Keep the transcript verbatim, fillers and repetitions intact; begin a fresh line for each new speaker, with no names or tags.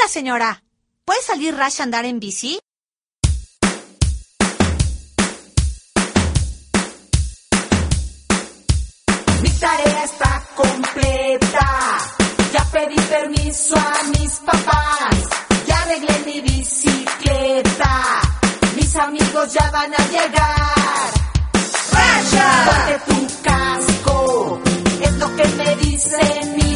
señora. ¿Puede salir Rash a andar en bici?
Mi tarea está completa. Ya pedí permiso a mis papás. Ya arreglé mi bicicleta. Mis amigos ya van a llegar. ¡Rasha! Ponte tu casco, es lo que me dice mi